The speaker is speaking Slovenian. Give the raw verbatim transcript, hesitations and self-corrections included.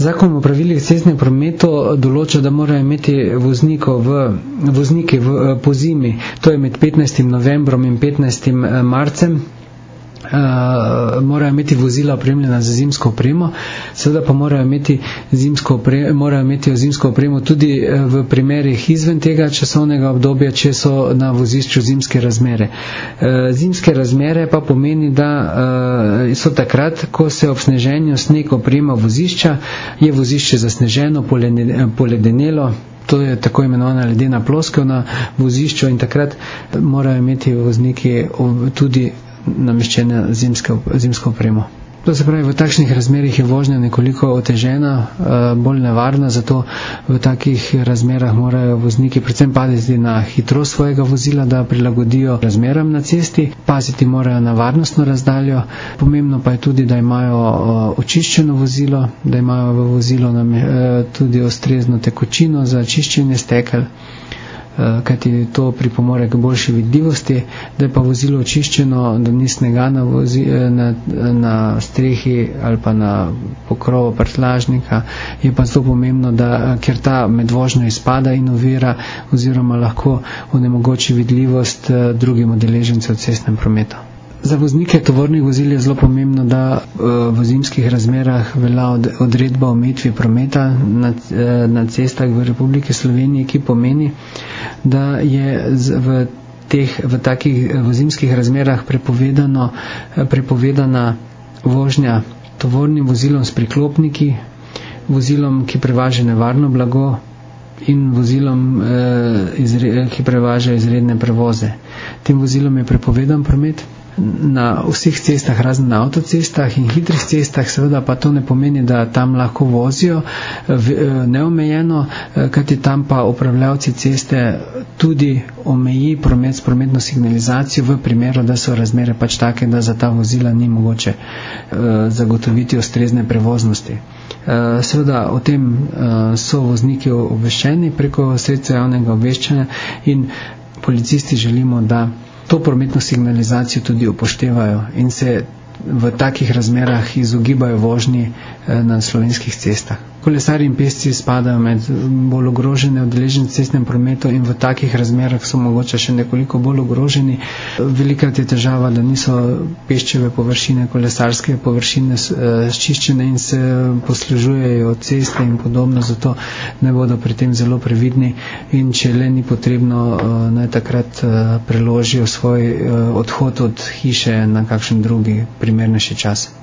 Zakon o pravilih cestnem prometu določa, da morajo imeti voznikov v, vozniki v, po zimi, to je med petnajstim novembrom in petnajstim marcem, Uh, morajo imeti vozila opremljena za zimsko opremo, seveda pa morajo imeti, zimsko opremo, morajo imeti zimsko opremo tudi v primerih izven tega časovnega obdobja, če so na vozišču zimske razmere. Uh, zimske razmere pa pomeni, da uh, so takrat, ko se ob sneženju sneg oprema vozišča, je vozišče zasneženo, poledenelo, to je tako imenovana ledena ploskev na vozišču in takrat morajo imeti vozniki tudi nameščene zimske, zimsko opremo. To se pravi, v takšnih razmerih je vožnja nekoliko otežena, bolj nevarna, zato v takih razmerah morajo vozniki predvsem paziti na hitrost svojega vozila, da prilagodijo razmeram na cesti, paziti morajo na varnostno razdaljo, pomembno pa je tudi, da imajo očiščeno vozilo, da imajo v vozilo tudi ustrezno tekočino za čiščenje stekel, kajti to pripomore k boljši vidljivosti, da je pa vozilo očiščeno, da ni snega na, vozi, na, na strehi ali pa na pokrovu prtljažnika, je pa zelo pomembno, da ker ta med vožnjo izpada in ovira oziroma lahko onemogoči vidljivost drugim udeležencem v cestnem prometu. Za voznike tovornih vozil je zelo pomembno, da v zimskih razmerah velja odredba o omejitvi prometa na, na cestah v Republiki Sloveniji, ki pomeni, da je v, teh, v takih v zimskih razmerah prepovedano, prepovedana vožnja tovornim vozilom s priklopniki, vozilom, ki prevaža nevarno blago in vozilom, ki prevaža izredne prevoze. Tem vozilom je prepovedan promet na vseh cestah, razen na avtocestah in hitrih cestah, seveda pa to ne pomeni, da tam lahko vozijo neomejeno, kajti tam pa upravljavci ceste tudi omeji promet s prometno signalizacijo v primeru, da so razmere pač take, da za ta vozila ni mogoče zagotoviti ustrezne prevoznosti. Seveda o tem so vozniki obveščeni preko sredstev javnega obveščanja in policisti želimo, da to prometno signalizacijo tudi upoštevajo in se v takih razmerah izogibajo vožnji na slovenskih cestah. Kolesarji in pešci spadajo med bolj ogrožene udeležence v cestnem prometu in v takih razmerah so mogoče še nekoliko bolj ogroženi. Velikrat je težava, da niso peščeve površine, kolesarske površine sčiščene in se poslužujejo ceste in podobno, zato ne bodo pri tem zelo previdni in če le ni potrebno, naj takrat preložijo svoj odhod od hiše na kakšen drugi primernejši čas.